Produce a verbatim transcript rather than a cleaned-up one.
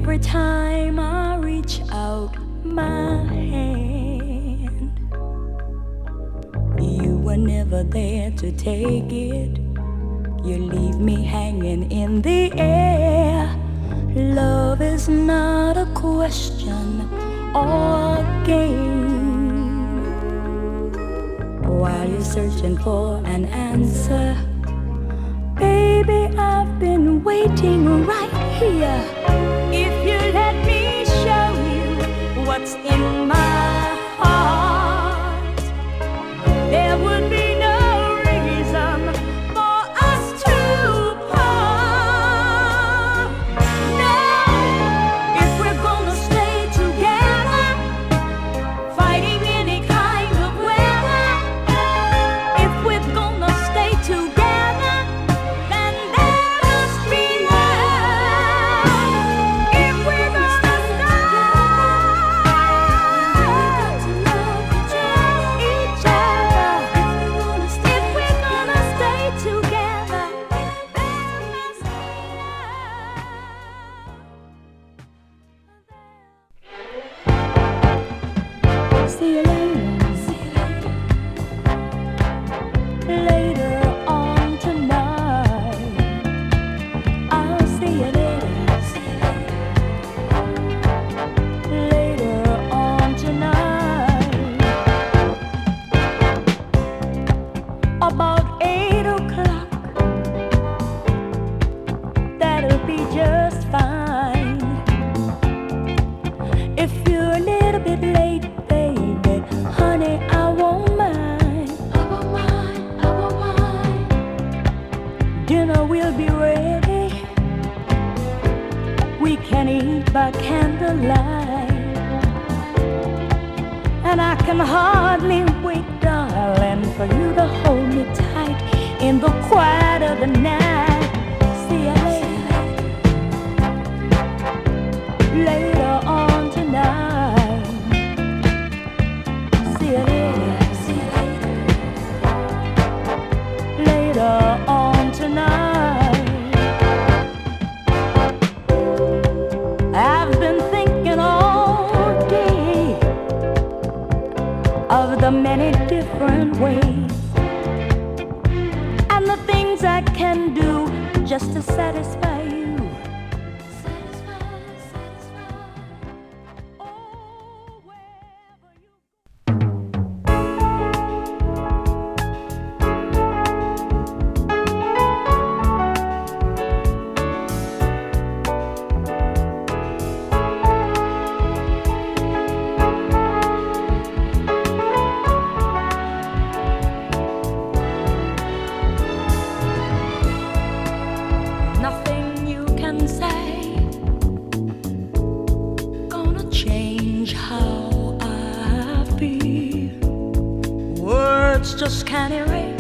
Every time I reach out my hand, you were never there to take it. You leave me hanging in the air. Love is not a question or a game. While you're searching for an answer, baby, I've been waiting right here. If you let me show you what's in my heart, there would be no reason for us to part. No, if we're gonna stay together, fighting any kind of weather, if we're gonna stay together, then there must be love. If we're gonna stay, each other. If we're gonna stay together, there must be love. See you later. Later on tonight, I'll see you later. Later on tonight, about eight o'clock, that'll be just fine. If you're a little bit late, baby, honey, I won't mind. I won't mind, I won't mind. Dinner will be ready. We can eat by candlelight. And I can hardly wait, darling, for you to hold me tight in the quiet of the night. See you later. Later on tonight. See you later. See you later. Later on tonight. I've been thinking all day of the many different ways and the things I can do just to satisfy you. Satisfy, satisfy. Oh, wherever you Nothing you can say gonna change how I feel. Words just can't erase